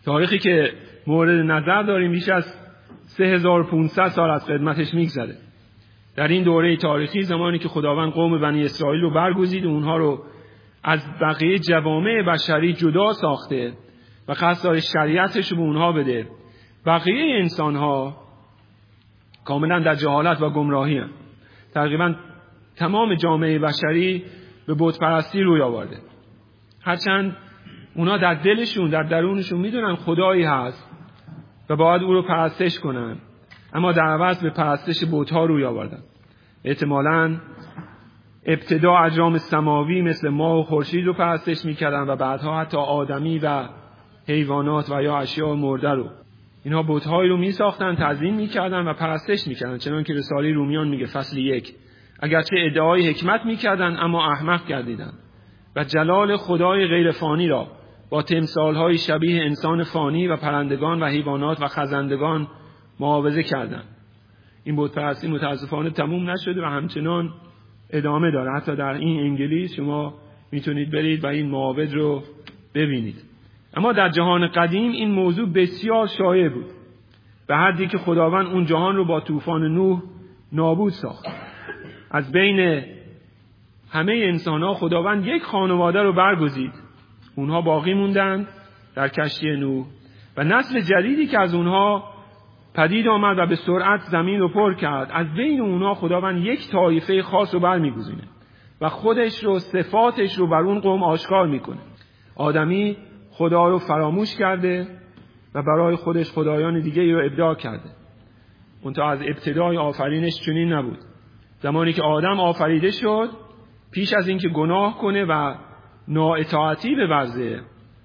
تاریخی که مورد نظر داریم بیش از 3500 سال از خدمتش میگذره. در این دوره تاریخی زمانی که خداوند قوم بنی اسرائیل رو برگزید و اونها رو از بقیه جوامع بشری جدا ساخته و قصد داره شریعتش رو به اونها بده، بقیه انسان‌ها کاملا در جهالت و گمراهی هستند. تقریبا تمام جامعه بشری به بت پرستی روی آورده، هرچند اونا در دلشون، در درونشون میدونن خدایی هست و باید او رو پرستش کنن، اما در عوض به پرستش بت‌ها روی آوردن. احتمالاً ابتدا اجرام سماوی مثل ماه و خورشید رو پرستش میکردن و بعدها حتی آدمی و حیوانات و یا اشیاء مرده رو. اینها بت‌هایی رو میساختن، تعظیم میکردن و پرستش میکردن، چنان که رساله رومیان میگه فصل 1 اگرچه ادعای حکمت میکردن اما احمق گردیدند و جلال خدای غیر فانی را با تمثال‌های شبیه انسان فانی و پرندگان و حیوانات و خزندگان معاوضه کردند. این بت پرستی متاسفانه تموم نشده و همچنان ادامه داره. حتی در این انگلیس شما میتونید برید و این معابد رو ببینید. اما در جهان قدیم این موضوع بسیار شایع بود، به حدی که خداوند اون جهان رو با طوفان نوح نابود ساخت. از بین همه انسان‌ها خداوند یک خانواده رو برگزید، اونها باقی موندند در کشتی نوح و نسل جدیدی که از اونها پدید آمد و به سرعت زمین رو پر کرد، از بین اونها خداوند یک طایفه خاص رو برمیگزینه و خودش رو، صفاتش رو بر اون قوم آشکار میکنه. آدمی خدا رو فراموش کرده و برای خودش خدایان دیگه رو ابداع کرده. منتها از ابتدای آفرینش چنین نبود. زمانی که آدم آفریده شد، پیش از اینکه گناه کنه و نااطاعتی بورزه،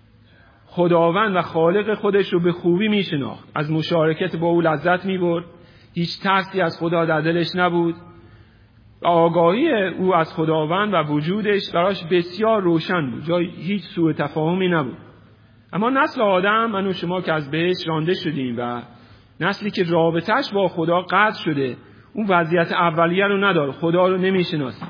خداوند و خالق خودش رو به خوبی میشناخت، از مشارکت با او لذت میبرد، هیچ ترسی از خدا در دلش نبود و آگاهی او از خداوند و وجودش براش بسیار روشن بود، جای هیچ سوء تفاهمی نبود. اما نسل آدم، من و شما که از بهشت رانده شدیم و نسلی که رابطهش با خدا قطع شده، اون وضعیت اولیه رو نداره، خدا رو نمیشناسه.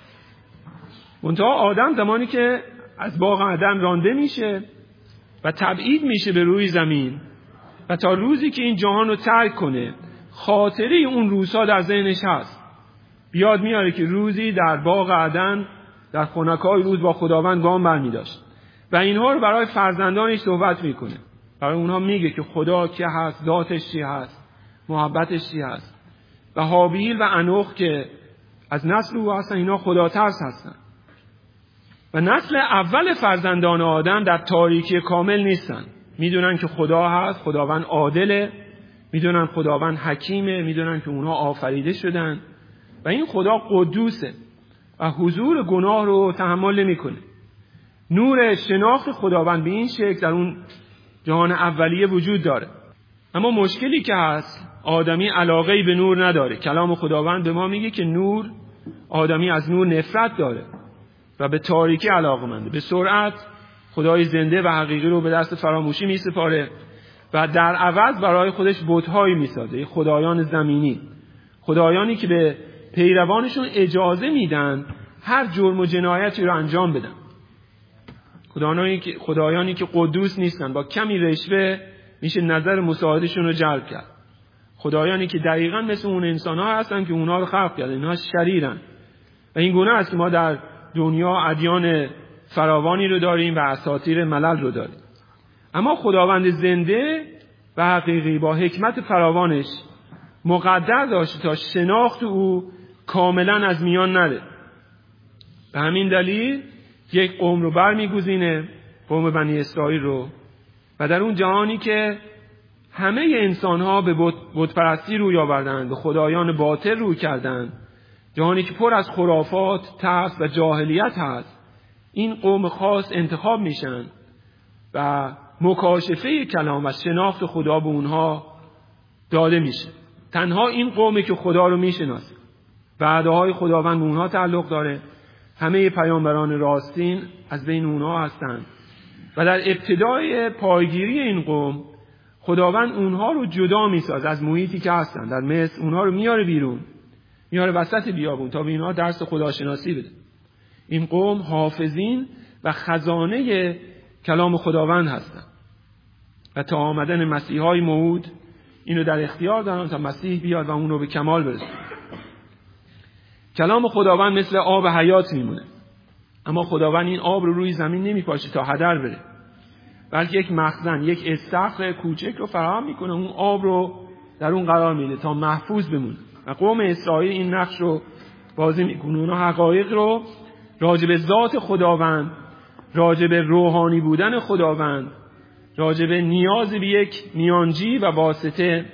منتها آدم زمانی که از باغ عدن رانده میشه و تبعید میشه به روی زمین و تا روزی که این جهان رو ترک کنه، خاطره اون روزها در ذهنش هست. بیاد میاره که روزی در باغ عدن در خنکای روز با خداوند گام برمی داشت و اینها رو برای فرزندانش صحبت میکنه، برای اونها میگه که خدا کی هست، ذاتش چی هست، محبتش چی هست. و هابیل و انوخ که از نسل او هستن، اینا خدا ترس هستن و نسل اول فرزندان آدم در تاریکی کامل نیستن. میدونن که خدا هست، خداوند عادله، میدونن خداوند حکیمه، میدونن که اونها آفریده شدن و این خدا قدوسه و حضور گناه رو تحمل نمیکنه. نور شناخت خداوند به این شکل در اون جهان اولیه وجود داره. اما مشکلی که هست، آدمی علاقه‌ای به نور نداره. کلام خداوند به ما میگه که نور، آدمی از نور نفرت داره و به تاریکی علاقه‌منده. به سرعت خدای زنده و حقیقی رو به دست فراموشی میسپاره و در عوض برای خودش بت‌هایی میسازه، خدایان زمینی، خدایانی که به پیروانشون اجازه میدن هر جرم و جنایتی رو انجام بدن. خدایانی که قدوس نیستن، با کمی رشوه میشه نظر مساعدشون رو جلب کرد. خدایانی که دقیقاً مثل اون انسان‌ها هستن که اونها رو خلق کردن، اینها شریرن. و این گونه است که ما در دنیا ادیان فراوانی رو داریم و اساطیر ملل رو داریم. اما خداوند زنده و حقیقی با حکمت فراوانش مقدر داشته تا شناخت او کاملا از میان نره. به همین دلیل یک قوم رو برمیگزینه، قوم بنی اسرائیل رو، و در اون جهانی که همه انسان‌ها به بت پرستی روی آوردند، به خدایان باطل روی کردند، جهانی که پر از خرافات، ترس و جاهلیت هست، این قوم خاص انتخاب میشن و مکاشفه کلام و شناخت خدا به اونها داده میشه. تنها این قومی که خدا رو میشناسه، وعده‌های خداوند به اونها تعلق داره. همه پیامبران راستین از بین اونها هستند و در ابتدای پایگیری این قوم خداوند اونها رو جدا میسازه از محیطی که هستن. در مصر اونها رو میاره بیرون، میاره وسط بیابون تا به اینها درس خداشناسی بده. این قوم حافظین و خزانه کلام خداوند هستند. و تا آمدن مسیحای موعود اینو در اختیار دارن تا مسیح بیاد و اون رو به کمال برسونه. کلام خداوند مثل آب حیات میمونه، اما خداوند این آب رو روی زمین نمیپاشه تا هدر بره، بلکه یک مخزن، یک استخر کوچک رو فراهم میکنه، اون آب رو در اون قرار میده تا محفوظ بمونه. و قوم اسرائیل این نقش رو بازی میکنه. اونا حقایق رو راجع به ذات خداوند، راجع به روحانی بودن خداوند، راجع به نیاز به یک میانجی و واسطه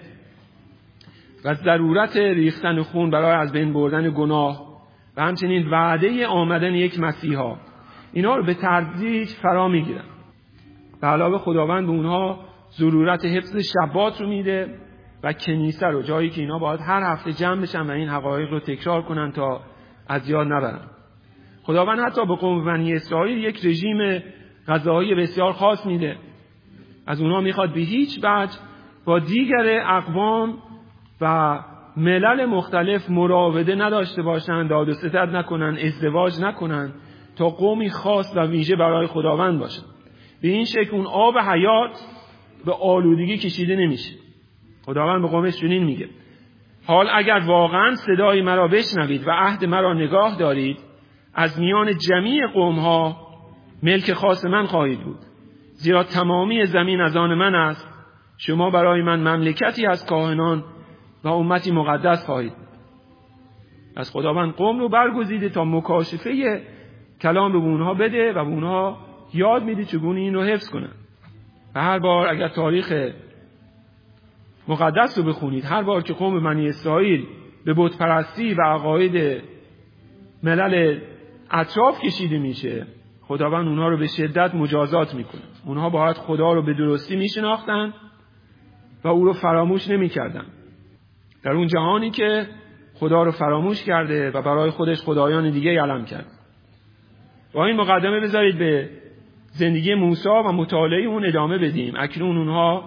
و ضرورت ریختن خون برای از بین بردن گناه و همچنین وعده آمدن یک مسیحا، اینا رو به تدریج فرا میگیرن. به علاوه خداوند به اونها ضرورت حفظ شبات رو میده و کنیسه رو، جایی که اینا باید هر هفته جمع بشن و این حقایق رو تکرار کنن تا از یاد نبرن. خداوند حتی به قوم بنی اسرائیل یک رژیم غذایی بسیار خاص میده. از اونها میخواد به هیچ وجه با دیگر اقوام و ملل مختلف مراوده نداشته باشن، داد و ستد نکنن، ازدواج نکنن، تا قومی خاص و ویژه برای خداوند باشن. به این شکل اون آب حیات به آلودگی کشیده نمیشه. خداوند به قومش چنین میگه: حال اگر واقعا صدای مرا بشنوید و عهد مرا نگاه دارید، از میان جمیع قومها ملک خاص من خواهید بود، زیرا تمامی زمین از آن من است. شما برای من مملکتی از کاهنان و امتی مقدس خواهید بود. از خداوند قوم رو برگزیده تا مکاشفه کلام رو به اونها بده و به اونها یاد میده چگونه این رو حفظ کنن. و هر بار اگر تاریخ مقدس رو بخونید، هر بار که قوم بنی اسرائیل به بت پرستی و عقاید ملل اطراف کشیده میشه، خداوند اونها رو به شدت مجازات میکنه. اونها باید خدا رو به درستی میشناختن و او رو فراموش نمیکردن. در اون جهانی که خدا رو فراموش کرده و برای خودش خدایان دیگه علم کرد. با این مقدمه بذارید به زندگی موسی و مطالعه اون ادامه بدیم. اکنون اونها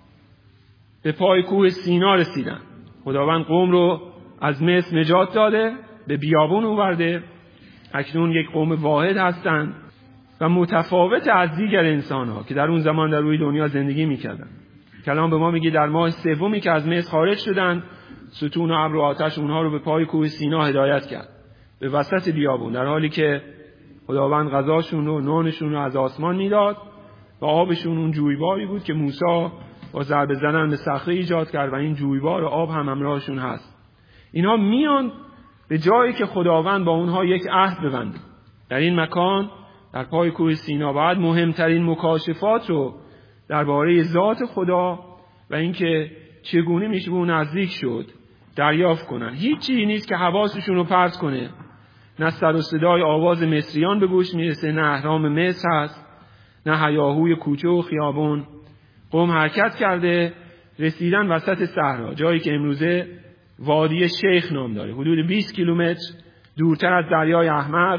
به پای کوه سینا رسیدن. خداوند قوم رو از مصر نجات داده، به بیابون آورده. اکنون یک قوم واحد هستند و متفاوت از دیگر انسان‌ها که در اون زمان در روی دنیا زندگی می‌کردند. کلام به ما میگه در ماه سومی که از مصر خارج شدند، ستون و ابر و آتش اونها رو به پای کوه سینا هدایت کرد، به وسط بیابون، در حالی که خداوند غذاشون رو، نانشون رو از آسمان میداد و آبشون اون جویباری بود که موسی با ضربه زدن به صخره ایجاد کرد و این جویبار آب هم همراهشون هست. اینها میان به جایی که خداوند با اونها یک عهد ببنده. در این مکان در پای کوه سینا باید مهمترین مکاشفات رو درباره ذات خدا و اینکه چگونه میشه به اون نزدیک شد دریافت کنن. هیچی نیست که حواسشون رو پرت کنه. نه سر و صدای آواز مصریان به گوش میرسه، نه اهرام مصر هست، نه هیاهوی کوچه و خیابون. قوم حرکت کرده، رسیدن وسط صحرا، جایی که امروزه وادی شیخ نام داره، حدود 20 کیلومتر دورتر از دریای احمر،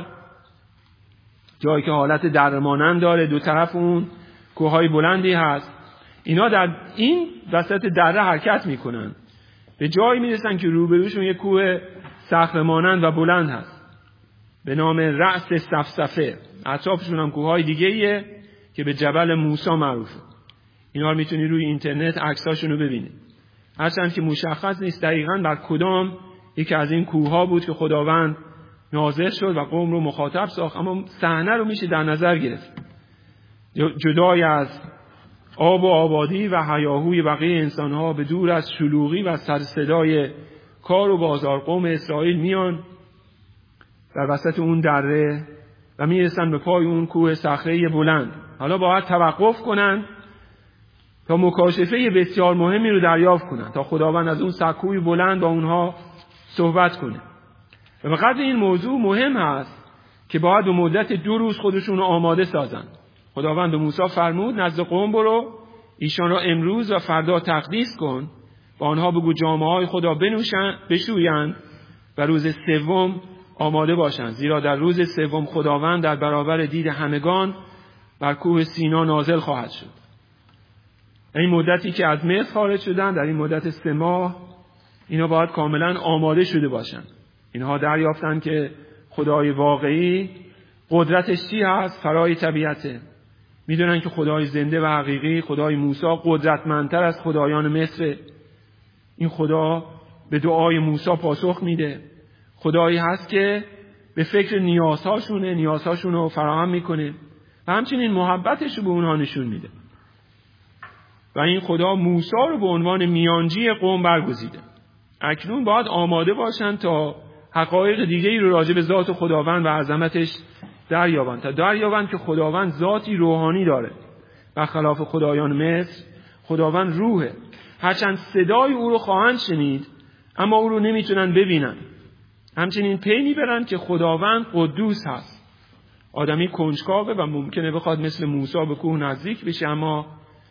جایی که حالت دره مانند داره. دو طرف اون کوههای بلندی هست. اینا در این وسط دره حرکت میکنن، به جایی میرسن که روبروشون یک کوه صخره مانند و بلند هست به نام رأس صفصفه. اطرافشون هم کوههای دیگه‌ایه که به جبل موسی معروفه. اینا رو میتونی روی اینترنت عکساشون رو ببینید. هرچند که مشخص نیست دقیقاً بر کدام یکی از این کوهها بود که خداوند نازل شد و قوم رو مخاطب ساخت، اما صحنه رو میشه در نظر گرفت. جدای از آب و آبادی و هیاهوی بقیه انسانها، به دور از شلوغی و سر صدای کار و بازار، قوم اسرائیل میان در وسط اون دره و میرسن به پای اون کوه صخره بلند. حالا باید توقف کنن تا مکاشفه بسیار مهمی رو دریافت کنن، تا خداوند از اون سکوی بلند با اونها صحبت کنه. و به قدر این موضوع مهم هست که باید به مدت 2 روز خودشون رو آماده سازن. خداوند به موسی فرمود نزد قوم برو، ایشان را امروز و فردا تقدیس کن، با آنها بگو جامه‌های خدا بشویند و روز سوم آماده باشند، زیرا در روز سوم خداوند در برابر دید همگان بر کوه سینا نازل خواهد شد. این مدتی که از مصر خارج شدن، در این مدت 3 ماه اینا باید کاملا آماده شده باشند. اینها دریافتن که خدای واقعی قدرتش چی هست، فرای طبیعته. میدونن که خدای زنده و حقیقی، خدای موسی، قدرتمندتر از خدایان مصر. این خدا به دعای موسی پاسخ میده. خدایی هست که به فکر نیازهاشون رو فراهم میکنه و همچنین محبتش رو به اونها نشون میده. و این خدا موسی رو به عنوان میانجی قوم برگزیده. اکنون باید آماده باشن تا حقایق دیگه‌ای رو راجع به ذات خداوند و عظمتش دریابند که خداوند ذاتی روحانی داره. برخلاف خدایان مصر، خداوند روحه. هرچند صدای او رو خواهند شنید اما او رو نمیتونن ببینن. همچنین پی میبرن که خداوند قدوس هست. آدمی کنجکاوه و ممکنه بخواد مثل موسی به کوه نزدیک بشه، اما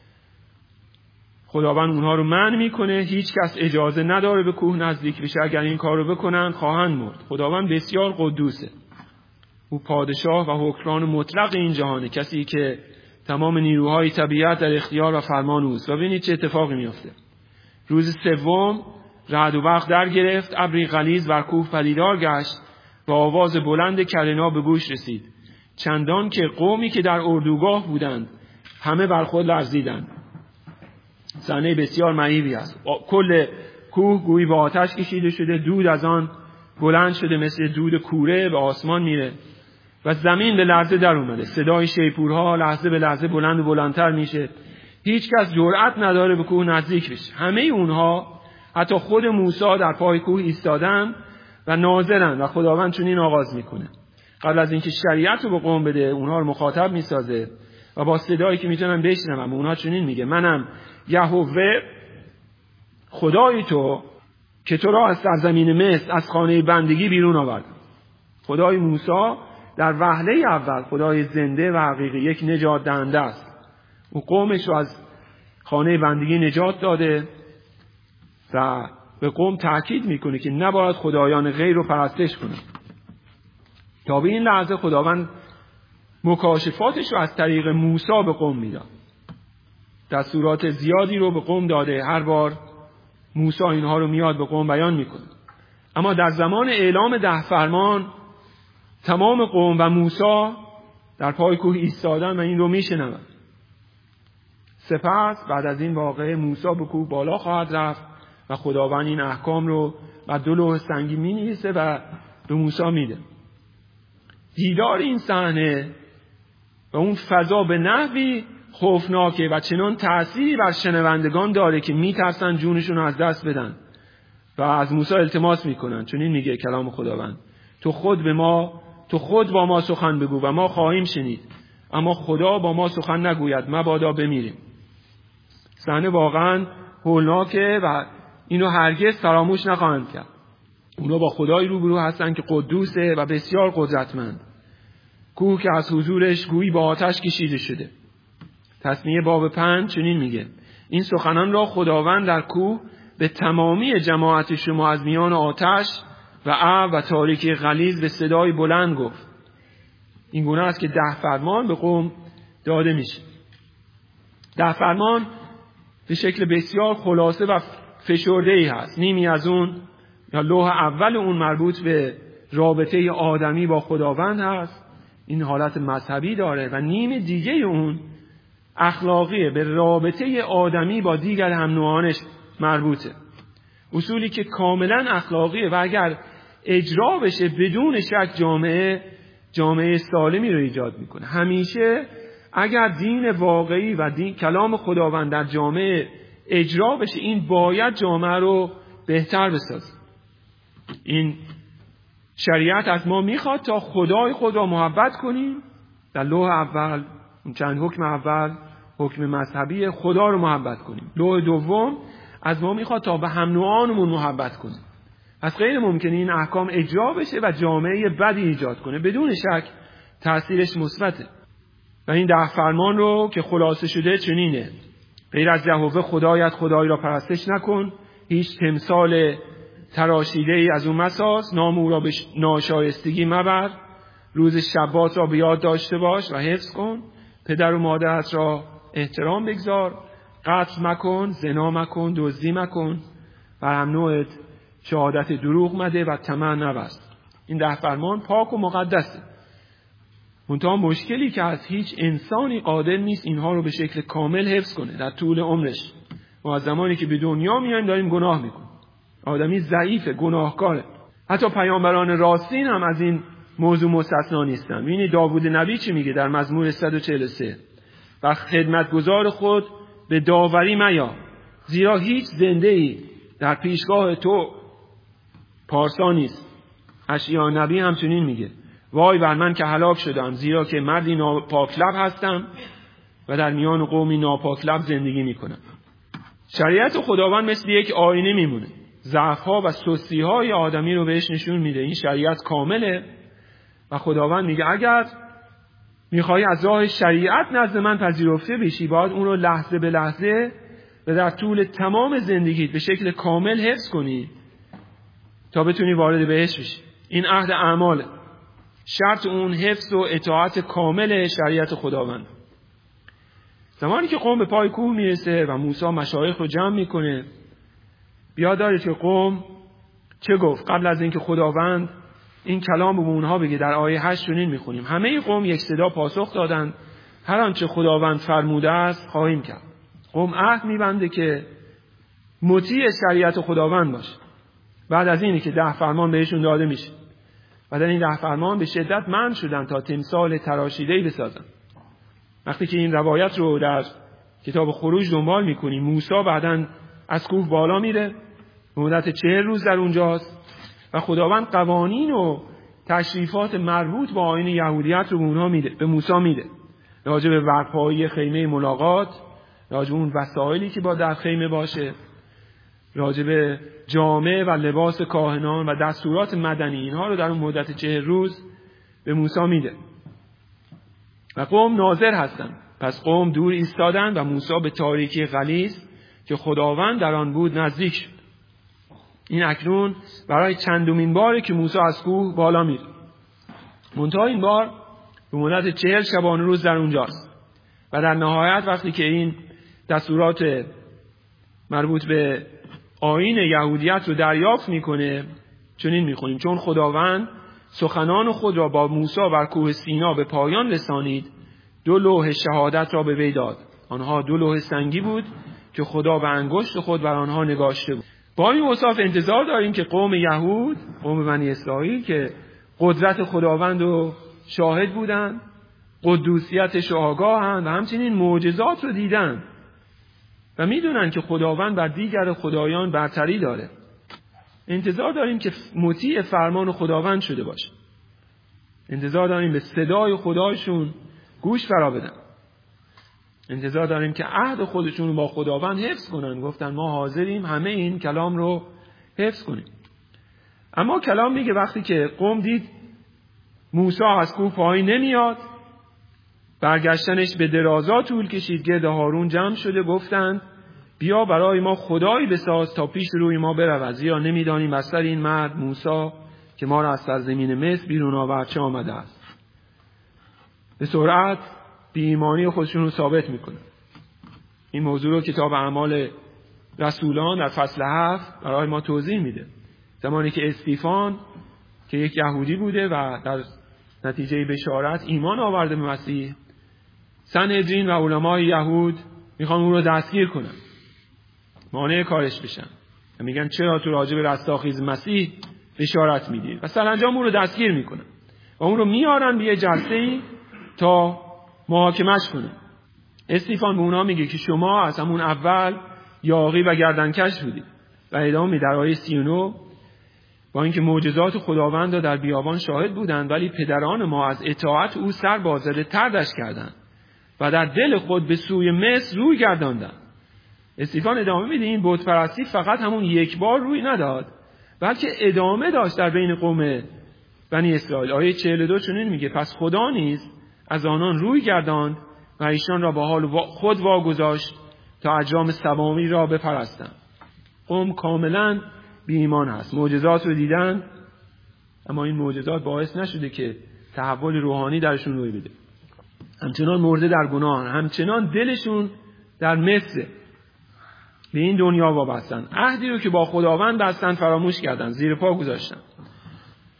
خداوند اونها رو منع میکنه. هیچ کس اجازه نداره به کوه نزدیک بشه. اگر این کار رو بکنن خواهند مرد. خداوند بسیار قدوسه. او پادشاه و حکمران مطلق این جهانه، کسی که تمام نیروهای طبیعت در اختیار و فرمان اوست. و ببینید چه اتفاقی میفته. روز سوم رعد و برق در گرفت، ابری غلیظ بر کوه پدیدار گشت و آواز بلند کرنا به گوش رسید، چندان که قومی که در اردوگاه بودند همه بر خود لرزیدند. صحنه بسیار مهیبی است. کل کوه گویی به آتش کشیده شده، دود از آن بلند شده، مثل دود کوره به آسمان میره و زمین به لرزه در اومده. صدای شیپورها لحظه به لحظه بلند و بلندتر میشه. هیچ کس جرأت نداره به کوه نزدیک بشه. همه اونها، حتی خود موسی، در پای کوه ایستادن و ناظرن و خداوند چنین آغاز میکنه. قبل از اینکه شریعت رو به قوم بده، اونها رو مخاطب میسازه و با صدایی که میتونن بشنون اونها چنین میگه: منم یهوه خدای تو که تو را از سرزمین مصر، از خانه بندگی بیرون آورد. خدای موسی در وهله اول خدای زنده و حقیقی، یک نجات دهنده است. او قومش رو از خانه بندگی نجات داده و به قوم تأکید میکنه که نباید خدایان غیر رو پرستش کنه. تا به این لحظه خداوند مکاشفاتش رو از طریق موسی به قوم میداد. دستورات زیادی رو به قوم داده. هر بار موسی اینها رو میاد به قوم بیان میکنه. اما در زمان اعلام 10 فرمان تمام قوم و موسی در پای کوه ایستادن و این رو میشنون. سپس بعد از این واقعه موسی به کوه بالا خواهد رفت و خداوند این احکام رو بر 2 لوح سنگی می‌نویسه و به موسی میده. دیدار این صحنه و اون فضا به نحوی خوفناکه و چنان تأثیری بر شنوندگان داره که میترسن جونشون رو از دست بدن و از موسی التماس میکنن. چنین میگه کلام خداوند: تو خود با ما سخن بگو و ما خواهیم شنید، اما خدا با ما سخن نگوید، مبادا بمیریم. صحنه واقعا هولناکه و اینو هرگز فراموش نخواهند کرد. اونا با خدای روبرو هستن که قدوسه و بسیار قدرتمند. کوه که از حضورش گویی با آتش کشیده شده. تثنیه باب 5 چنین میگه: این سخنان را خداوند در کوه به تمامی جماعت شما از میان آتش و ابر و تاریکی غلیظ به صدای بلند گفت. این گونه است که 10 فرمان به قوم داده میشه. 10 فرمان به شکل بسیار خلاصه و فشرده‌ای هست. نیمی از اون یا لوح اول اون مربوط به رابطه آدمی با خداوند هست، این حالت مذهبی داره، و نیم دیگه اون اخلاقیه، به رابطه آدمی با دیگر هم نوعانش مربوطه. اصولی که کاملا اخلاقیه و اگر اجرا بشه بدون شک جامعه سالمی رو ایجاد میکنه. همیشه اگر دین واقعی و کلام خداوند در جامعه اجرا بشه، این باید جامعه رو بهتر بسازه. این شریعت از ما میخواد تا خدای خود را محبت کنیم. در لوح اول اون چند حکم اول حکم مذهبی، خدا رو محبت کنیم. لوح دوم از ما میخواد تا به هم نوعانمون محبت کنیم. از غیر ممکنه این احکام اجرا بشه و جامعه بدی ایجاد کنه. بدون شک تأثیرش مثبته. و این 10 فرمان رو که خلاصه شده چنینه: غیر از یهوه خدایت خدای را پرستش نکن، هیچ تمثال تراشیده ای از اون مساز، نام او را به ناشایستگی مبر، روز شبات را به یاد داشته باش و حفظ کن، پدر و مادرت را احترام بگذار، قتل مکن، زنا مکن، دزدی مکن، بر هم نوعت شهادت دروغ مده و طمع نبست. این 10 فرمان پاک و مقدسه منتها مشکلی که از هیچ انسانی قادر نیست اینها رو به شکل کامل حفظ کنه در طول عمرش. ما از زمانی که به دنیا میایم داریم گناه میکنیم. آدمی ضعیفه، گناهکاره. حتی پیامبران راستین هم از این موضوع مستثنا نیستن. ببینید داوود نبی چی میگه در مزمور 143: و خدمتگزار خود به داوری میا، زیرا هیچ زنده‌ای در پیشگاه تو پارسا نیست. اشعیا نبی همچنین میگه: وای بر من که هلاک شدم، زیرا که مردی ناپاکلب هستم و در میان قومی ناپاکلب زندگی میکنم. شریعت خداوند مثل یک آینه میمونه، ضعف‌ها و سستی‌های آدمی رو بهش نشون میده. این شریعت کامله و خداوند میگه اگر میخوای از راه شریعت نزد من پذیرفته بشی، باید اون رو لحظه به لحظه و در طول تمام زندگیت به شکل کامل حفظ کنی تا بتونی وارد بهشت بشی. این عهد اعماله. شرط اون حفظ و اطاعت کامل شریعت خداوند. زمانی که قوم به پای کوه میرسه و موسی مشایخ رو جمع میکنه، بیاد داره که قوم چه گفت قبل از اینکه خداوند این کلام رو به اونها بگه. در آیه 8 چنین میخونیم: همه قوم یک صدا پاسخ دادند هر آنچه خداوند فرموده است خواهیم کرد. قوم عهد میبنده که مطیع شریعت خداوند باشه. بعد از اینی که 10 فرمان بهشون داده میشه و در این 10 فرمان به شدت منع شدن تا تمثال تراشیده‌ای بسازن. وقتی که این روایت رو در کتاب خروج دنبال میکنیم، موسی بعداً از کوه بالا میره، به مدت 40 روز در اونجاست و خداوند قوانین و تشریفات مربوط با آیین یهودیت رو به اونها میده، به موسی میده. راجع به برپایی خیمه ملاقات، راجع به اون وسایلی که با در خیمه باشه، راجع به جامه و لباس کاهنان و دستورات مدنی، اینها رو در اون مدت 40 روز به موسی میده. و قوم ناظر هستن. پس قوم دور ایستادن و موسی به تاریکی غلیظ که خداوند در آن بود نزدیک شد. این اکنون برای چندمین باره که موسی از کوه بالا میره. منتها این بار به مدت 40 شبانه روز در اونجاست. و در نهایت وقتی که این دستورات مربوط به آیین یهودیت رو دریافت میکنه، چنین میخونیم: چون خداوند سخنان خود را با موسی بر کوه سینا به پایان رسانید، 2 لوح شهادت را به وی داد. آنها 2 لوح سنگی بود که خدا به انگشت خود بر آنها نگاشته بود. با این اوصاف انتظار داریم که قوم یهود، قوم بنی اسرائیل که قدرت خداوند رو شاهد بودند، قدوسیتش رو آگاهند و همچنین معجزات رو دیدن و میدونن که خداوند بر دیگر خدایان برتری داره. انتظار داریم که مطیع فرمان خداوند شده باشه. انتظار داریم به صدای خدایشون گوش فرا بدن. انتظار داریم که عهد خودشون رو با خداوند حفظ کنن. گفتن ما حاضریم همه این کلام رو حفظ کنیم. اما کلام میگه وقتی که قوم دید موسی از کوه پایین نمیاد، برگشتنش به درازا طول کشید. گرد هارون جمع شده گفتند بیا برای ما خدایی بساز تا پیش روی ما برود، زیرا نمیدانیم بر این مرد موسی که ما را از سرزمین مصر بیرون آورد چه آمده است. به سرعت بی ایمانی خودشون رو ثابت میکنه. این موضوع رو کتاب اعمال رسولان در فصل 7 برای ما توضیح میده. زمانی که استیفان که یک یهودی بوده و در نتیجه بشارت ایمان آورده به مسیح، سنهدرین و علمای یهود میخوان اون رو دستگیر کنن، مانع کارش بشن و میگن چرا تو راجع به رستاخیز مسیح بشارت میدی؟ و سرانجام اون رو دستگیر میکنن و اون رو میارن به یه جلسه‌ای تا محاکمش کنه. استیفان به اونها میگه که شما از همون اول یاغی و گردنکش بودید و ادامه در آیه 39 با اینکه معجزات خداوند را در بیابان شاهد بودند، ولی پدران ما از اطاعت او سر بازده تردش کردند و در دل خود به سوی مصر روی گرداندند. استیفان ادامه میده این بت پرستی فقط همون یک بار روی نداد، بلکه ادامه داشت در بین قوم بنی اسرائیل. آیه 42 چنین میگه پس خدا نیز از آنان روی گرداند و ایشان را به حال خود واگذاشت تا اجرام سوامی را بپرستند. قوم کاملا بی ایمان هست. معجزات رو دیدن اما این معجزات باعث نشده که تحول روحانی درشون روی بده. همچنان مرده در گناه، همچنان دلشون در مصر به این دنیا وابستن. عهدی رو که با خداوند بستن فراموش کردن، زیر پا گذاشتن.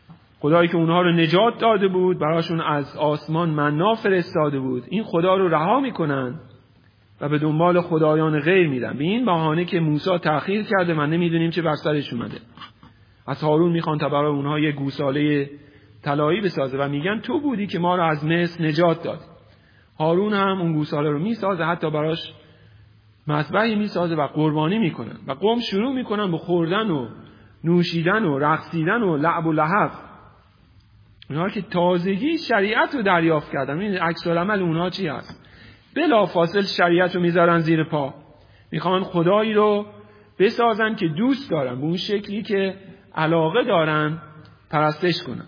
خدایی که اونها رو نجات داده بود، براشون از آسمان منا فرستاده بود، این خدا رو رها میکنن و به دنبال خدایان غیر میرن، به این بهانه که موسی تأخیر کرده من نمیدونیم چه بر سرش اومده. از هارون میخوان تا برای اونها یه گوساله طلایی بسازه و میگن تو بودی که ما رو از مصر نجات داد. هارون هم اون گوساله رو میسازه، حتی براش مذبحی میسازه و قربانی میکنن و قوم شروع میکنن به خوردن و نوشیدن و رقصیدن و لعب و لهو. اونها که تازگی شریعت رو دریافت کردن، این عکس العمل اونها چی هست؟ بلافاصله شریعت رو میذارن زیر پا، میخوان خدایی رو بسازن که دوست دارن، به اون شکلی که علاقه دارن پرستش کنن.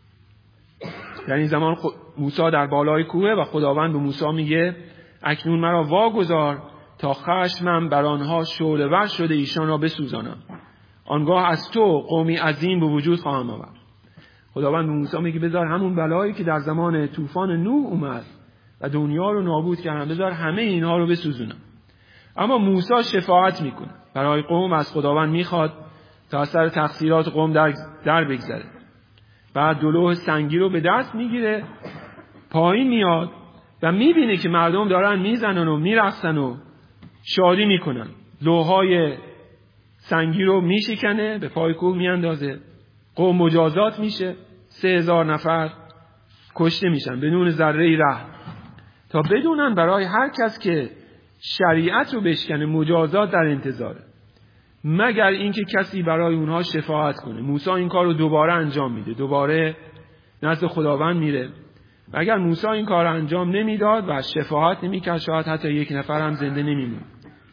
در این زمان موسی در بالای کوه و خداوند به موسی میگه اکنون مرا واگذار تا خشمم بر آنها شعله‌ور شده ایشان را بسوزانم، آنگاه از تو قومی عظیم به وجود خواهم آورد. خداوند به موسی میگه بذار همون بلایی که در زمان طوفان نوح اومد و دنیا رو نابود کردن، بذار همه اینها رو بسوزونم. اما موسی شفاعت میکنه برای قوم، از خداوند میخواد تا از سر تقصیرات قوم در بگذره. بعد دلوه سنگی رو به دست میگیره، پایین میاد و میبینه که مردم دارن میزنن و میرقصن و شادی میکنن. لوهای سنگی رو میشکنه، به پای کوه میاندازه، قوم مجازات میشه، 3000 نفر کشته میشن بدون ذره رحم. تا بدونن برای هر کس که شریعت رو بشکنه مجازات در انتظاره، مگر اینکه کسی برای اونها شفاعت کنه. موسی این کار رو دوباره انجام میده، دوباره نزد خداوند میره و اگر موسی این کار رو انجام نمیداد و شفاعت نمیکرد، شاید حتی یک نفر هم زنده نمیموند.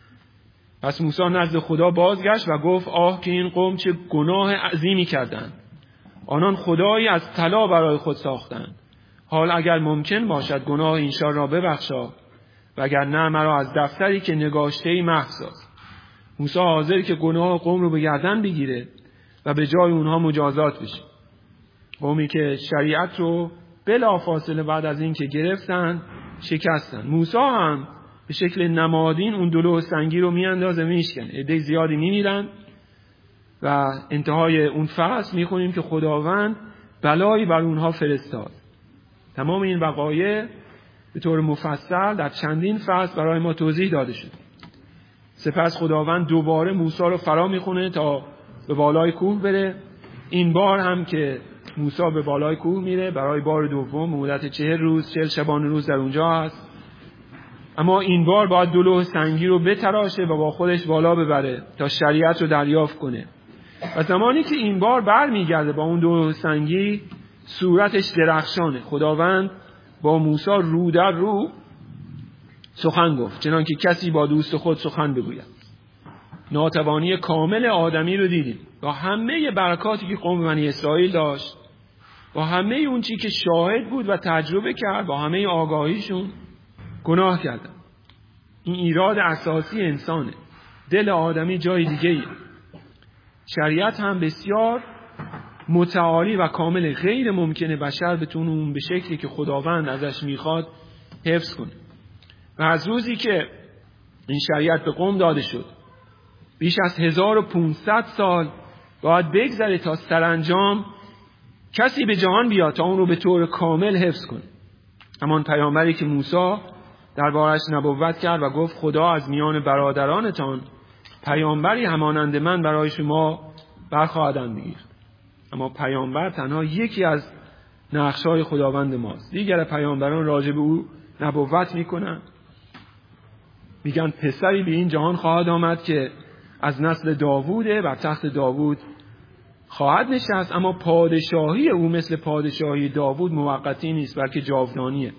پس موسی نزد خدا بازگشت و گفت آه که این قوم چه گناه عظیمی کردند، آنان خدایی از طلا برای خود ساختند. حال اگر ممکن باشد گناه اینشان را ببخشا، وگر نه مرا از دفتری که نگاشته‌ای محو ساز. موسی حاضر که گناه قوم رو به گردن بگیره و به جای اونها مجازات بشه. قومی که شریعت رو بلافاصله بعد از این که گرفتن شکستن. موسی هم به شکل نمادین اون دلو سنگی رو میاندازه میشکنه، عده زیادی میمیرن و انتهای اون فصل میخونیم که خداوند بلایی بر اونها فرستاد. تمام این وقایع به طور مفصل در چندین فصل برای ما توضیح داده شد. سپس خداوند دوباره موسی رو فرا میخونه تا به بالای کوه بره. این بار هم که موسی به بالای کوه میره برای بار دوم، مدت 40 روز 40 شبانه روز در اونجا هست. اما این بار باید دلو سنگی رو بتراشه و با خودش بالا ببره تا شریعت رو دریافت کنه. و زمانی که این بار بر میگرده با اون دلو سنگی، صورتش درخشانه. خداوند با موسی رو در رو سخن گفت، چنان که کسی با دوست خود سخن بگوید. ناتوانی کامل آدمی رو دیدیم، با همه برکاتی که قوم بنی اسرائیل داشت، با همه اون چی که شاهد بود و تجربه کرد، با همه آگاهیشون گناه کردن. این ایراد اساسی انسانه. دل آدمی جای دیگه‌ایه. شریعت هم بسیار متعالی و کامل، غیر ممکنه بشر بتونه اون به شکلی که خداوند ازش میخواد حفظ کنه. و از روزی که این شریعت به قوم داده شد بیش از 1500 سال باید بگذره تا سرانجام کسی به جهان بیاد تا اون رو به طور کامل حفظ کنه. همان پیامبری که موسی دربارش نبوت کرد و گفت خدا از میان برادرانتان پیامبری همانند من برای شما برخواهد انگیخت. اما پیامبر تنها یکی از نقش‌های خداوند ماست. دیگر پیامبران راجع به او نبوت میکنن، میگن پسری به این جهان خواهد آمد که از نسل داووده، بر تخت داوود خواهد نشست، اما پادشاهی او مثل پادشاهی داوود موقتی نیست بلکه جاودانیه.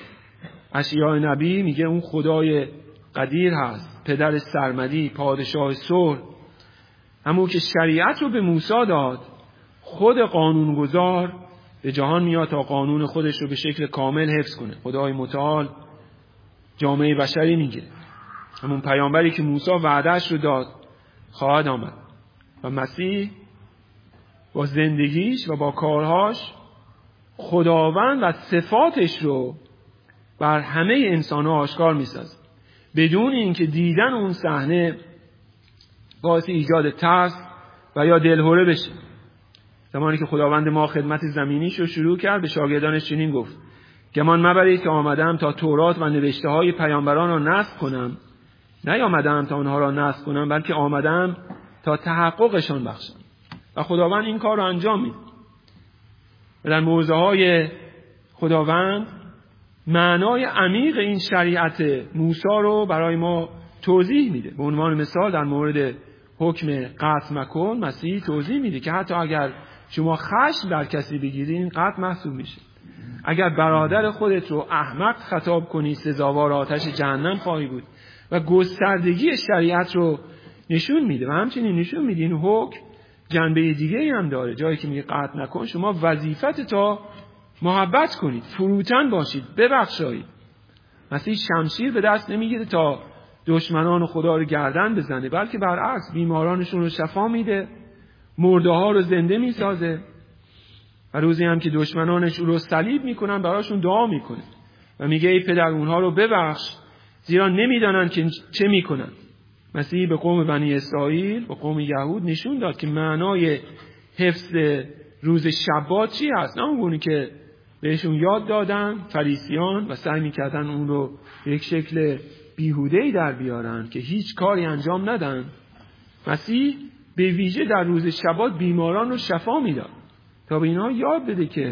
اشعیا نبی میگه اون خدای قدیر هست، پدر سرمدی، پادشاه صلح، همون که شریعت رو به موسی داد، خود قانونگذار به جهان میاد تا قانون خودش رو به شکل کامل حفظ کنه. خدای متعال جامعه بشری میگیره. همون پیامبری که موسی وعدهش رو داد خواهد آمد و مسیح با زندگیش و با کارهاش خداوند و صفاتش رو بر همه انسان‌ها آشکار می‌سازه، بدون اینکه دیدن اون صحنه باعث ایجاد ترس و یا دلهره بشه. زمانی که خداوند ما خدمت زمینیش رو شروع کرد، به شاگردانش چنین گفت: گمان مبرید که آمدم تا تورات و نوشته های پیامبران را نسخ کنم. نیامدم تا آنها را نسخ کنم، بلکه آمدم تا تحققشان بخشم. و خداوند این کار را انجام میده. و در موضوع های خداوند معنای عمیق این شریعت موسی رو برای ما توضیح میده. به عنوان مثال در مورد حکم قتل مکن، مسیح توضیح میده که حتی اگر شما خشم در کسی بگیرین، قتل محسوب میشه. اگر برادر خودت رو احمق خطاب کنی، سزاوار آتش جهنم خواهی بود. و گستردگی شریعت رو نشون میده. و همچنین نشون میده این حکم جنبه دیگه هم داره. جایی که میگه قتل نکن، شما وظیفت تا محبت کنید، فروتن باشید، ببخشید. مسیح شمشیر به دست نمیگیره تا دشمنان خدا رو گردن بزنه، بلکه برعکس بیمارانشون رو شفا میده، مرده ها رو زنده میسازه. و روزی هم که دشمنانش رو صلیب میکنن، براشون دعا میکنه و میگه ای پدر اونها رو ببخش، زیرا نمیدانن که چه میکنن. مسیح به قوم بنی اسرائیل، به قوم یهود نشون داد که معنای حفظ روز شبات چی هست. نه اونگونی که بهشون یاد دادن فریسیان و سعی میکردن اون رو به یک شکل بیهوده‌ای در بیارن که هیچ کاری انجام ندن. مسیح به ویژه در روز شبات بیماران رو شفا میداد تا به اینها یاد بده که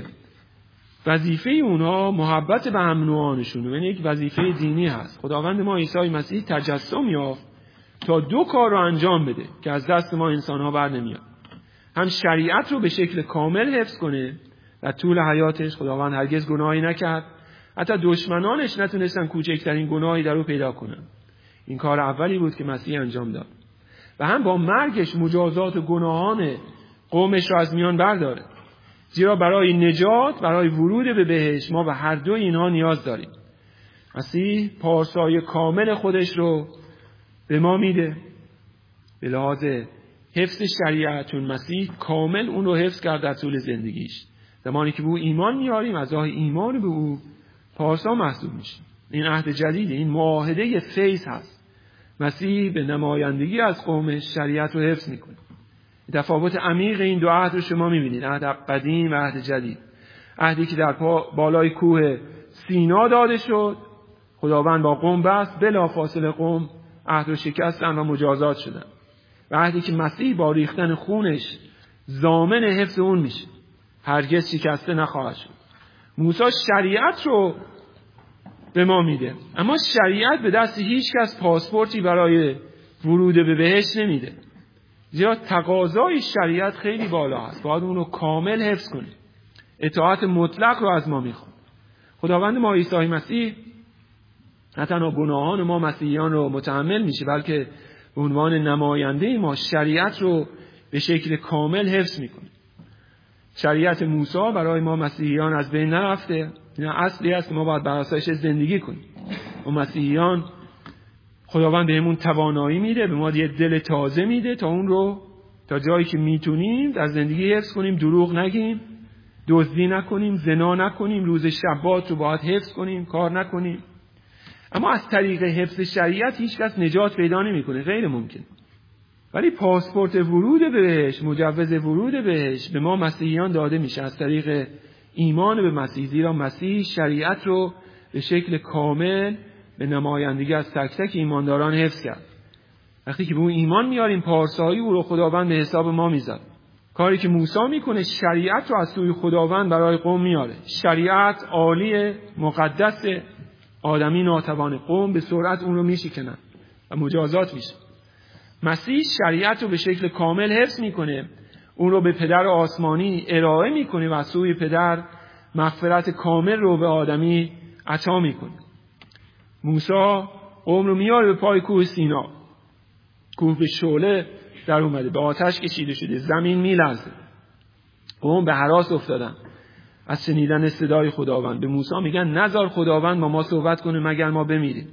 وظیفه اونها محبت به هم نوعانشونه، یعنی یک وظیفه دینی هست. خداوند ما عیسی مسیح تجسم یافت تا دو کار رو انجام بده که از دست ما انسان‌ها بر نمیاد. هم شریعت رو به شکل کامل حفظ کنه. در طول حیاتش خداوند هرگز گناهی نکرد، حتی دشمنانش نتونستن کوچکترین گناهی در او پیدا کنن. این کار اولی بود که مسیح انجام داد. و هم با مرگش مجازات گناهان قومش رو از میان برداره. زیرا برای نجات، برای ورود به بهشت ما به هر دو اینها نیاز داریم. مسیح پارسای کامل خودش رو به ما میده به لحاظ حفظ شریعت، چون مسیح کامل اون رو حفظ کرد در طول زندگیش. زمانی که به او ایمان میاریم، از راه ایمان به او پارسا محسوب میشیم. این عهد جدید، این معاهده فیض هست. مسیح به نمایندگی از قومش شریعت رو حفظ میکنه. تفاوت عمیق این دو عهد رو شما میبینید، عهد قدیم و عهد جدید. عهدی که در بالای کوه سینا داده شد، خداوند با قوم بست، بلافاصله قوم عهد رو شکستن و مجازات شدن. و عهدی که مسیح با ریختن خونش ضامن حفظ اون میشه، هرگز شکسته نخواهد شد. موسی شریعت رو به ما میده، اما شریعت به دست هیچ کس پاسپورتی برای ورود به بهشت نمیده. زیرا تقاضای شریعت خیلی بالا هست، باید اون رو کامل حفظ کنیم. اطاعت مطلق رو از ما میخواد. خداوند ما عیسی مسیح نه تنها گناهان ما مسیحیان رو متحمل میشه، بلکه به عنوان نماینده ما شریعت رو به شکل کامل حفظ میکنه. شریعت موسی برای ما مسیحیان از بین نرفته. این اصلی است که ما باید بر اساسش زندگی کنیم. و مسیحیان خداوند بهمون توانایی میده، به ما یه دل تازه میده تا اون رو تا جایی که میتونیم در زندگی حفظ کنیم. دروغ نگیم، دزدی نکنیم، زنا نکنیم، روز شبات رو باید حفظ کنیم، کار نکنیم. اما از طریق حفظ شریعت هیچ کس نجات پیدا نمیکنه، غیر ممکن. ولی پاسپورت ورود بهش، مجوز ورود بهش به ما مسیحیان داده میشه از طریق ایمان به مسیح. زیرا مسیح شریعت رو به شکل کامل به نمایندگی از تک تک ایمانداران حفظ کرد. وقتی که به اون ایمان میاریم، پارسایی او رو خداوند به حساب ما میذاره. کاری که موسی میکنه شریعت رو از سوی خداوند برای قوم میاره. شریعت عالی، مقدس، آدمی ناتوان، قوم به سرعت اون رو میشکنن و مجازات میشه. مسیح شریعت رو به شکل کامل حفظ میکنه، اون رو به پدر آسمانی ارائه میکنه و از سوی پدر مغفرت کامل رو به آدمی عطا میکنه. موسی قوم رو میاره به پای کوه سینا. کوه به شعله در اومده، به آتش کشیده شده، زمین میلرزه. قوم به هراس افتادن از شنیدن صدای خداوند. به موسی میگن نذار خداوند با ما صحبت کنه مگر ما بمیریم.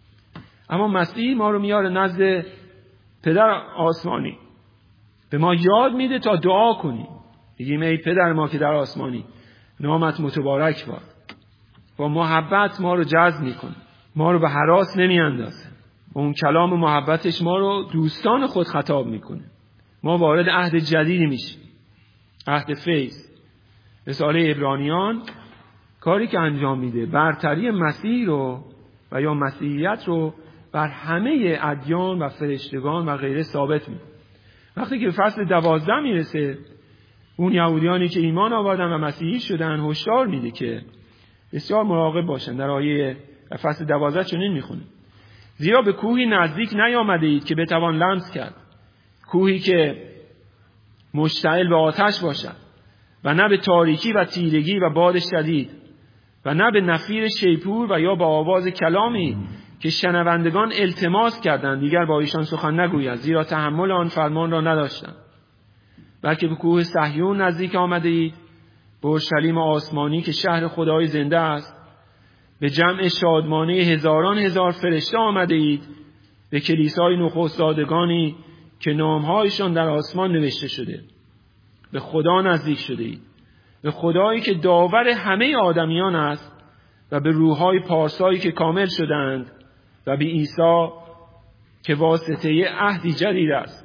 اما مسیح ما رو میاره نزد پدر آسمانی، به ما یاد میده تا دعا کنیم. میگیم ای پدر ما که در آسمانی، نامت متبارک باد. با محبت ما رو جذب میکنه، ما رو به هراس نمیاندازه. با اون کلام محبتش ما رو دوستان خود خطاب میکنه. ما وارد عهد جدیدی میشیم، عهد فیض، رساله عبرانیان کاری که انجام میده برتری مسیح رو و یا مسیحیت رو بر همه ادیان و فرشتگان و غیره ثابت میده. وقتی که به فصل 12 میرسه، اون یهودیانی که ایمان آوردن و مسیحی شدن هشدار میده که بسیار مراقب باشن. در آیه فصل 12 چنین میخونه: زیرا به کوهی نزدیک نیامده اید که بتوان لمس کرد، کوهی که مشتعل به آتش باشد و نه به تاریکی و تیرگی و باد شدید و نه به نفیر شیپور و یا با آواز کلامی که شنوندگان التماس کردند دیگر با ایشان سخن نگوید، زیرا تحمل آن فرمان را نداشتند. بلکه به کوه صهیون نزدیک آمده اید، به اورشلیم آسمانی که شهر خدای زنده است، به جمع شادمانه هزاران هزار فرشته آمده اید، به کلیسای نخستزادگانی که نامهایشان در آسمان نوشته شده. به خدا نزدیک شده اید، به خدایی که داور همه آدمیان است و به روحهای پارسایی که کامل شدند و به عیسی که واسطه عهدی جدید است.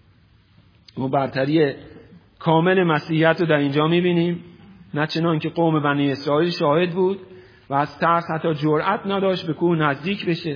ما برتری کامل مسیحیت رو در اینجا میبینیم. نه چنان که قوم بنی اسرائیل شاهد بود و از ترس حتی جرأت نداشت به کوه نزدیک بشه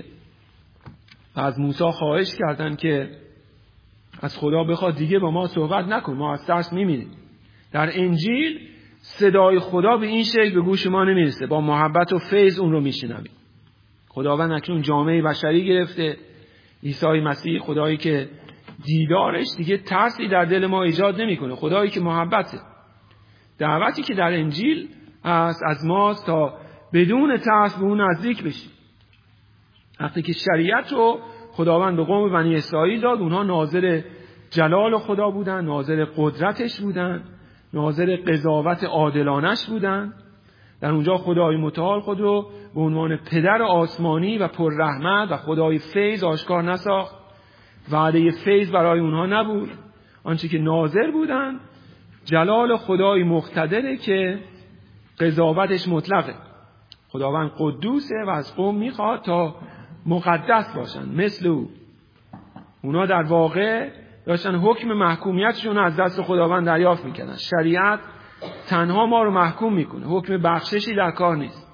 و از موسی خواهش کردن که از خدا بخواد دیگه با ما صحبت نکن، ما از ترس میمیریم. در انجیل صدای خدا به این شکل به گوش ما نمیرسه، با محبت و فیض اون رو میشنویم. خداوند اکنون جامعه بشری گرفته، عیسی مسیح، خدایی که دیدارش دیگه ترسی در دل ما ایجاد نمیکنه، خدایی که محبته. دعوتی که در انجیل از ماست تا بدون ترس به اون نزدیک بشیم. وقتی که شریعت رو خداوند به قوم بنی اسرائیل داد، اونها ناظر جلال خدا بودن، ناظر قدرتش بودن، ناظر قضاوت عادلانش بودن. در اونجا خدای متعال خود رو به عنوان پدر آسمانی و پر رحمت و خدای فیض آشکار نساخت. وعده فیض برای اونها نبود. آنچه که ناظر بودن جلال خدای مقتدره که قضاوتش مطلقه. خداوند قدوسه و از قوم میخواد تا مقدس باشن مثل او. اونا در واقع داشتن حکم محکومیتشون از دست خداوند دریافت میکنن. شریعت تنها ما رو محکوم میکنه، حکم بخششی در کار نیست.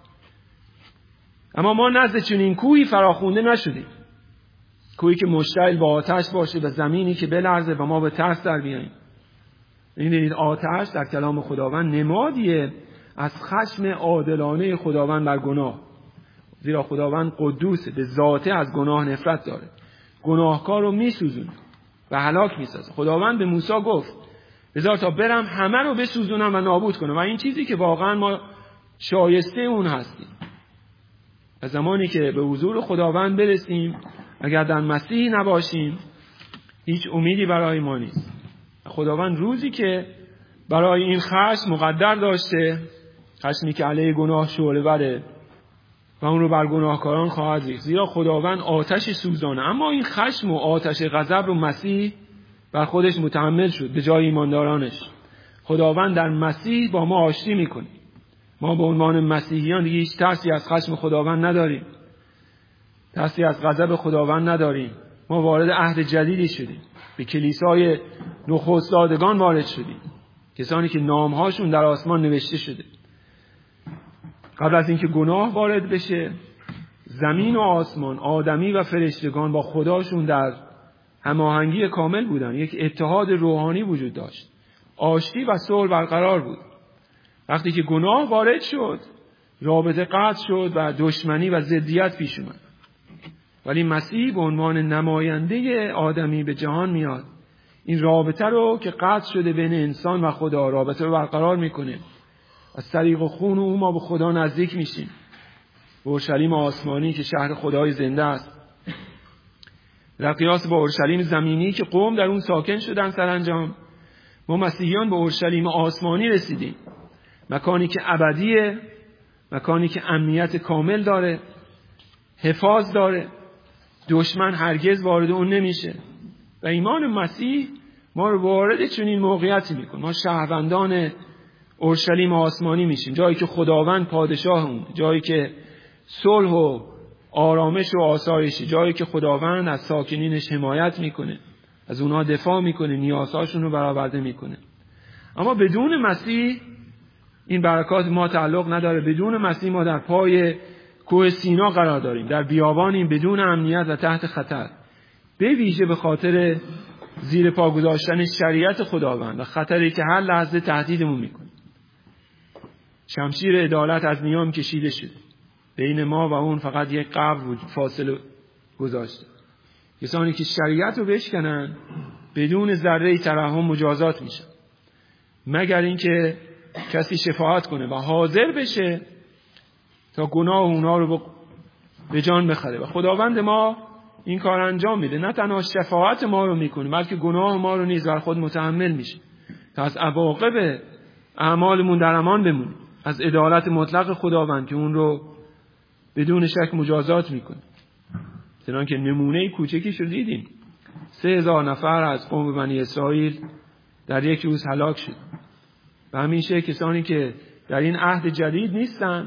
اما ما نزد چنین کوهی فراخونده نشدیم، کوهی که مشتعل با آتش باشه و زمینی که بلرزه و ما به ترس در بیاییم. این آتش در کلام خداوند نمادیه از خشم عادلانه خداوند بر گناه، زیرا خداوند قدوسه، به ذاته از گناه نفرت داره، گناهکار رو میسوزونه و هلاک میسازه. خداوند به موسی گفت بذار تا برم همه رو بسوزونم و نابود کنم، و این چیزی که واقعا ما شایسته اون هستیم. و زمانی که به حضور خداوند برسیم اگر در مسیح نباشیم هیچ امیدی برای ما نیست. خداوند روزی که برای این خشم مقدر داشته، خشمی که علیه گناه شعله بره و اون رو بر گناهکاران خواهد ریخت، زیرا خداوند آتش سوزانه. اما این خشم و آتش غضب رو مسیح بر خودش متحمل شد به جای ایماندارانش. خداوند در مسیح با ما آشتی میکنه. ما به عنوان مسیحیان دیگه هیچ ترسی از خشم خداوند نداریم، ترسی از غضب خداوند نداریم. ما وارد عهد جدیدی شدیم، به کلیسای نخستزادگان وارد شدیم، کسانی که نامهاشون در آسمان نوشته شده. قبل از اینکه گناه وارد بشه، زمین و آسمان، آدمی و فرشتگان با خداشون در هماهنگی کامل بودن. یک اتحاد روحانی وجود داشت، آشتی و صلح برقرار بود. وقتی که گناه وارد شد، رابطه قطع شد و دشمنی و ضدیت پیش اومد. ولی مسیح به عنوان نماینده آدمی به جهان میاد، این رابطه رو که قطع شده بین انسان و خدا، رابطه رو برقرار میکنه. از طریق خون او ما به خدا نزدیک میشیم، به اورشلیم آسمانی که شهر خدای زنده است. در قیاس با اورشلیم زمینی که قوم در اون ساکن شدن، سرانجام ما مسیحیان به اورشلیم آسمانی رسیدیم، مکانی که ابدیه، مکانی که امنیت کامل داره، حفاظ داره، دشمن هرگز وارد اون نمیشه. و ایمان مسیح ما رو وارد چنین موقعیتی میکنه. ما شهروندان اورشلیم آسمانی میشیم، جایی که خداوند پادشاه اون، جایی که صلح و آرامش و آسایشی، جایی که خداوند از ساکنینش حمایت میکنه، از اونها دفاع میکنه، نیازهاشون رو برآورده میکنه. اما بدون مسیح این برکات ما تعلق نداره. بدون مسیح ما در پای کوه سینا قرار داریم، در بیابانیم، بدون امنیت و تحت خطر، به ویژه به خاطر زیر پا گذاشتن شریعت خداوند و خطری که هر لحظه تهدیدمون میکنه. شمشیر عدالت از نیام کشیده شده، بین ما و اون فقط یک قبر فاصله گذاشته. کسانی که شریعت رو بشکنن بدون ذره ترحم مجازات میشن، مگر اینکه کسی شفاعت کنه و حاضر بشه تا گناه اونا رو به جان بخره. و خداوند ما این کار انجام میده، نه تنها شفاعت ما رو میکنه بلکه گناه ما رو نیز بر خود متحمل میشه تا از عواقب اعمالمون در امان بمونیم، از عدالت مطلق خداوند که اون رو بدون شک مجازات میکنه. چنانکه نمونه کوچکی رو دیدیم، 3000 نفر از قوم بنی اسرائیل در یک روز هلاک شد. و همیشه کسانی که در این عهد جدید نیستن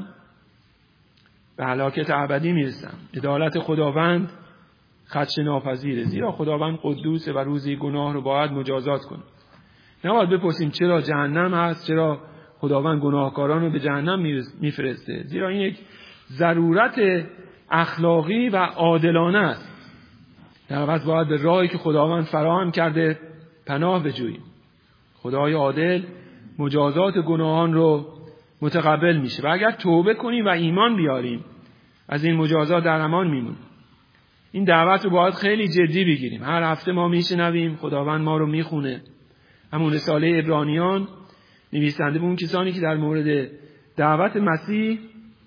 به هلاکت ابدی میرسن. عدالت خداوند خدشه ناپذیره، زیرا خداوند قدوسه و روزی گناه رو باید مجازات کنه. نباید بپرسیم چرا جهنم هست، چرا خداوند گناهکاران رو به جهنم میفرسته، زیرا این یک ضرورت اخلاقی و عادلانه است. در عوض باید به راهی که خداوند فراهم کرده پناه بجوییم. خدای عادل مجازات گناهان رو متقبل میشه و اگر توبه کنیم و ایمان بیاریم از این مجازات در امان میمونیم. این دعوت رو باید خیلی جدی بگیریم. هر هفته ما میشنویم، خداوند ما رو میخونه. همون رساله عبرانیان نویسنده به اون کسانی که در مورد دعوت مسیح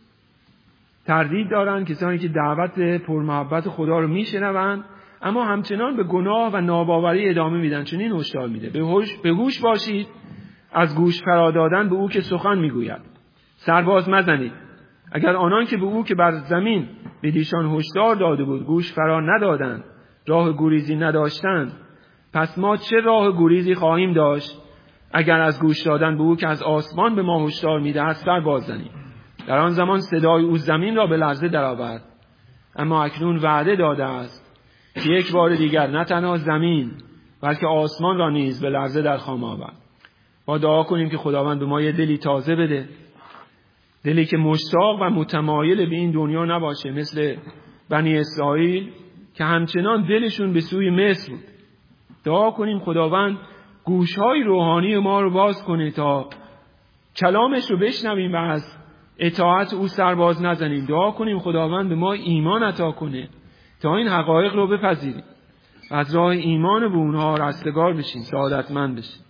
تردید دارن، کسانی که دعوت پرمحبت خدا رو میشنوند اما همچنان به گناه و ناباوری ادامه میدن، چنین هشدار میده: به هوش باشید از گوش فرا دادن به او که سخن میگوید. سرباز مزنید. اگر آنان که به او که بر زمین به دیشان هشدار داده بود گوش فرا ندادند، راه گریزی نداشتند، پس ما چه راه گریزی خواهیم داشت اگر از گوش دادن به او که از آسمان به ما هشدار میدهد سر باز زنیم؟ در آن زمان صدای او زمین را به لرزه درآورد. اما اکنون وعده داده است که یک بار دیگر نه تنها زمین بلکه آسمان را نیز به لرزه در خواهم آورد. ما دعا کنیم که خداوند به ما یه دلی تازه بده، دلی که مشتاق و متمایل به این دنیا نباشه مثل بنی اسرائیل که همچنان دلشون به سوی مصر بود. دعا کنیم خداوند گوشهای روحانی ما رو باز کنه تا کلامش رو بشنویم و از اطاعت او سرباز نزنیم. دعا کنیم خداوند به ما ایمان عطا کنه تا این حقایق رو بپذیریم و از راه ایمان به اونها رستگار بشیم، سعادتمند بشیم.